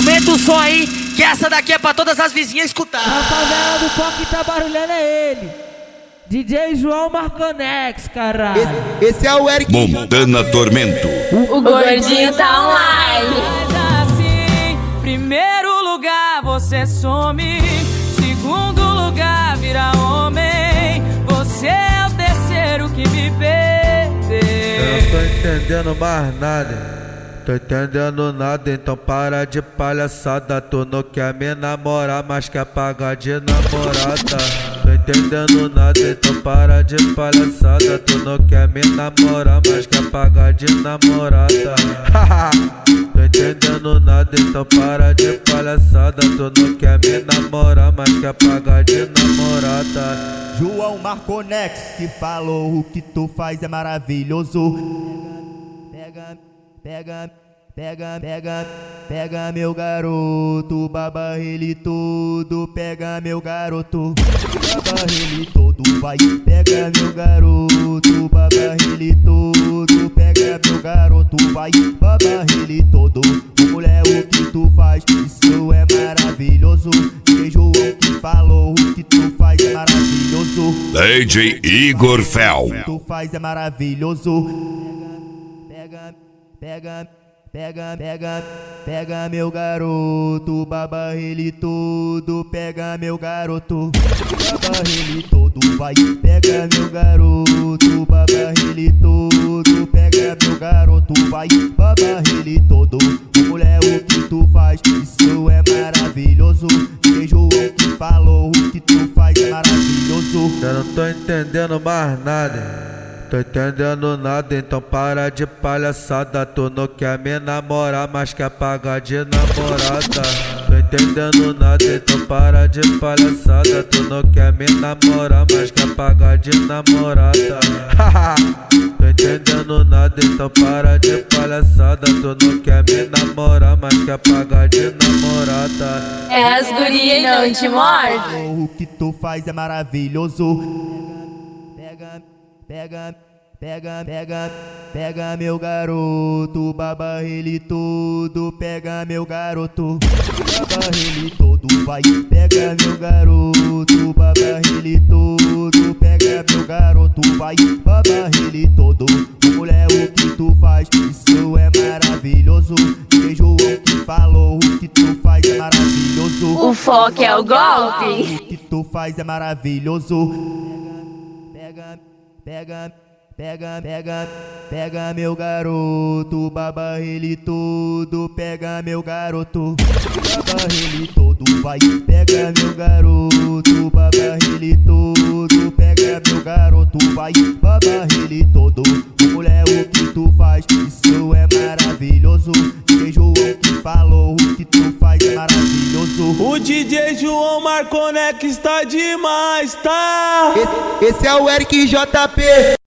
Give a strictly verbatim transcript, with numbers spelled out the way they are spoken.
Aumenta o som aí, que essa daqui é pra todas as vizinhas escutar. A favela do Coque tá barulhando é ele, D J João Marconex, caralho. Esse, esse é o Eric Montana Tormento. O, o gordinho tá online. Mas assim, primeiro lugar você some, segundo lugar vira homem, você é o terceiro que me perdeu. Eu não tô entendendo mais nada. Tô entendendo nada, então para de palhaçada. Tu não quer me namorar, mas quer pagar de namorada. Tô entendendo nada, então para de palhaçada. Tu não quer me namorar, mas quer pagar de namorada. Tô entendendo nada, então para de palhaçada. Tu não quer me namorar, mas quer pagar de namorada. João Marconex que falou: o que tu faz é maravilhoso. Pega, pega, pega, pega, pega meu garoto, baba ele todo, pega meu garoto, baba ele todo, vai, pega meu garoto, baba ele todo, pega meu garoto, vai, baba ele todo. Ô mulher, o que tu faz, isso é maravilhoso. D J João que falou: o que tu faz é maravilhoso. D J Igor Fel. O que tu faz é maravilhoso. Pega, pega, pega, pega, pega meu garoto, baba ele todo, pega meu garoto, baba ele todo, vai, pega meu garoto, baba ele todo, pega meu garoto, vai, baba ele todo. Ô mulher, o que tu faz, isso é maravilhoso. D J João que falou: o que tu faz é maravilhoso. Eu não tô entendendo mais nada. Tô entendendo nada, então para de palhaçada. Tu não quer me namorar, mas quer pagar de namorada. Tô entendendo nada, então para de palhaçada. Tu não quer me namorar, mas quer pagar de namorada. Tô entendendo nada, então para de palhaçada. Tu não quer me namorar, mas quer pagar de namorada. É as gurias e não te morde. O que tu faz é maravilhoso. Pega, pega, pega, pega, pega meu garoto, baba ele todo, pega meu garoto, baba ele todo, vai, pega meu garoto, baba ele todo, pega meu garoto, vai, baba ele todo. Ô mulher, o que tu faz, isso é maravilhoso. D J João que falou: o que tu faz é maravilhoso. O foco é o golpe. O que tu faz é maravilhoso. Pega, pega, pega, pega, pega meu garoto, baba ele todo, pega meu garoto, baba ele todo, vai, pega meu garoto, baba ele todo, pega meu garoto, vai, baba ele todo. Ô mulher, o que tu faz, isso é maravilhoso. D J João que falou: o que tu faz é maravilhoso. O D J João Marconex tá demais, tá? Esse, esse é o Eric J P.